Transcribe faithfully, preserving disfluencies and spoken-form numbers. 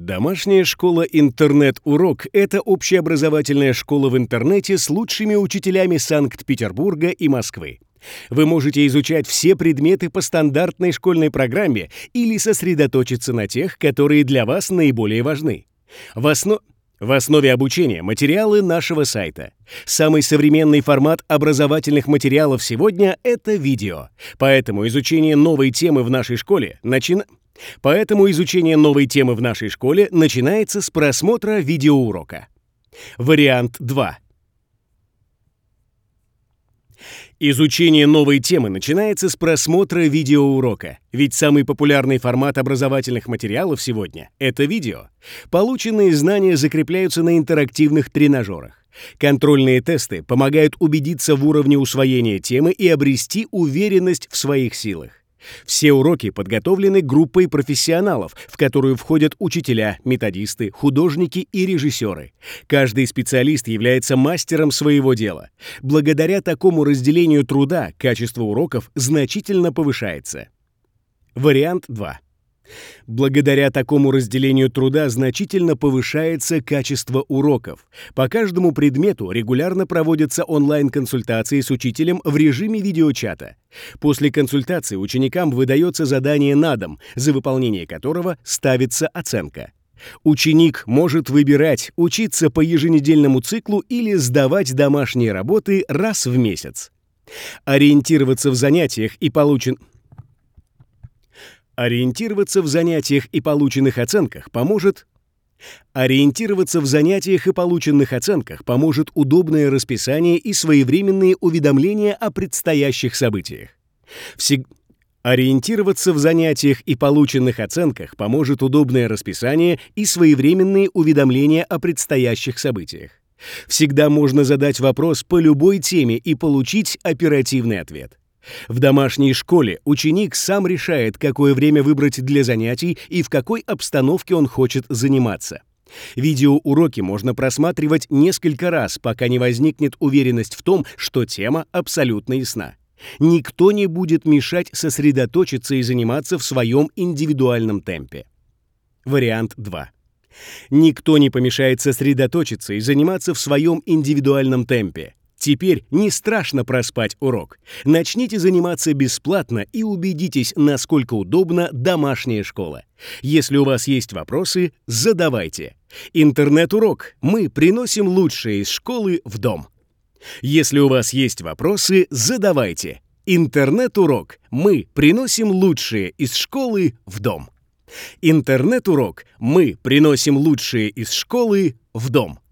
Домашняя школа «Интернет-урок» — это общеобразовательная школа в интернете с лучшими учителями Санкт-Петербурга и Москвы. Вы можете изучать все предметы по стандартной школьной программе или сосредоточиться на тех, которые для вас наиболее важны. В, осно... в основе обучения материалы нашего сайта. Самый современный формат образовательных материалов сегодня — это видео. Поэтому изучение новой темы в нашей школе начинается... Поэтому изучение новой темы в нашей школе начинается с просмотра видеоурока. Вариант два. Изучение новой темы начинается с просмотра видеоурока, ведь самый популярный формат образовательных материалов сегодня — это видео. Полученные знания закрепляются на интерактивных тренажерах. Контрольные тесты помогают убедиться в уровне усвоения темы и обрести уверенность в своих силах. Все уроки подготовлены группой профессионалов, в которую входят учителя, методисты, художники и режиссеры. Каждый специалист является мастером своего дела. Благодаря такому разделению труда качество уроков значительно повышается. Вариант два. Благодаря такому разделению труда значительно повышается качество уроков. По каждому предмету регулярно проводятся онлайн-консультации с учителем в режиме видеочата. После консультации ученикам выдается задание на дом, за выполнение которого ставится оценка. Ученик может выбирать, учиться по еженедельному циклу или сдавать домашние работы раз в месяц. Ориентироваться в занятиях и получен... Ориентироваться в занятиях и полученных оценках поможет Ориентироваться в занятиях и полученных оценках поможет удобное расписание и своевременные уведомления о предстоящих событиях. Всег... Ориентироваться в занятиях и полученных оценках поможет удобное расписание и своевременные уведомления о предстоящих событиях. Всегда можно задать вопрос по любой теме и получить оперативный ответ. В домашней школе ученик сам решает, какое время выбрать для занятий и в какой обстановке он хочет заниматься. Видеоуроки можно просматривать несколько раз, пока не возникнет уверенность в том, что тема абсолютно ясна. Никто не будет мешать сосредоточиться и заниматься в своем индивидуальном темпе. Вариант два. Никто не помешает сосредоточиться и заниматься в своем индивидуальном темпе. Теперь не страшно проспать урок. Начните заниматься бесплатно и убедитесь, насколько удобна домашняя школа. Если у вас есть вопросы, задавайте. Интернет-урок. Мы приносим лучшее из школы в дом. Если у вас есть вопросы, задавайте. Интернет-урок. Мы приносим лучшее из школы в дом. Интернет-урок. Мы приносим лучшее из школы в дом.